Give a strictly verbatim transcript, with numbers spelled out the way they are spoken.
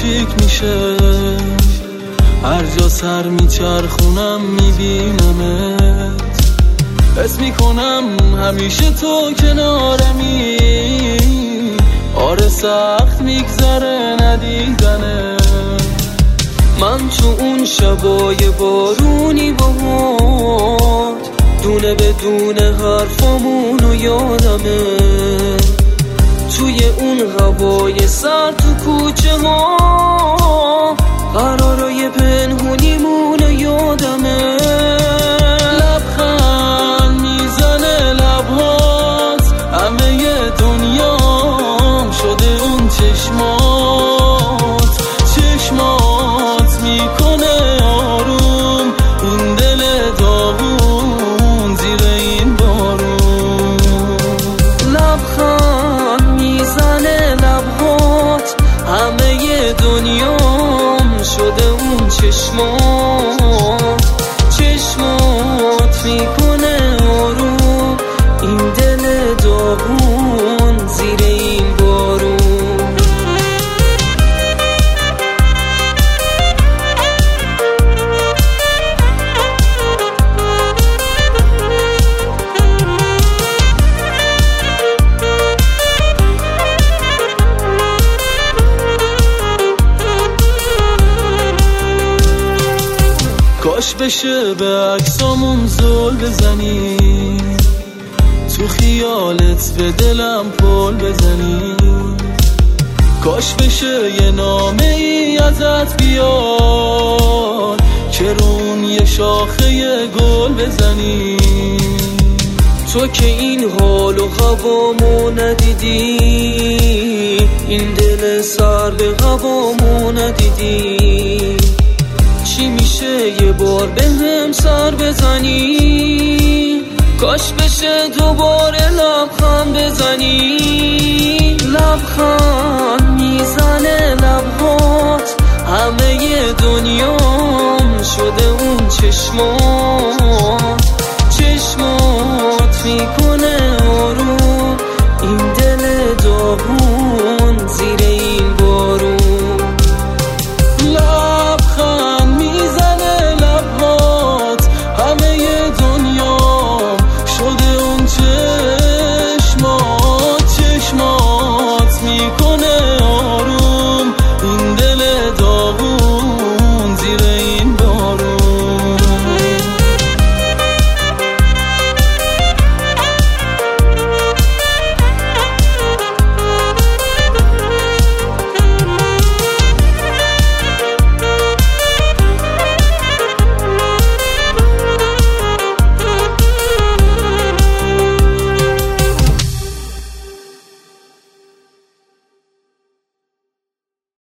کوچیک میشه، هر جا سر میچرخونم میبینمت، حس میکنم همیشه تو کنارمی. آره سخت میگذره ندیدنه، من تو اون شبای بارونی باهات دونه به دونه حرفامونو یادمه، توی اون هوای سر تو کوچه ها قرارای پنهونیمونو یادمه. لبخند میزنه لبهات، همه دنیام شده اون چشمات، چشمات میکنه آروم این دل داغون زیر این بارون. لبخند میزنه لبهات، همه دنیام شده اون چشمات، چشمات میکنه آروم این دل داغون زیر این بارون. کاش بشه به عکسامون زل بزنی، تو خیالت به دلم پل بزنی. کاش بشه یه نامه ای ازت بیاد که رون یه شاخه گل بزنی. تو که این حال و هوامو ندیدی، این دل سر به هوامو ندیدی، چی میشه یه بار به هم سر بزنی؟ کاش بشه دوباره لبخند بزنی. لبخند میزنه لبهات، همه دنیام شده اون چشمات،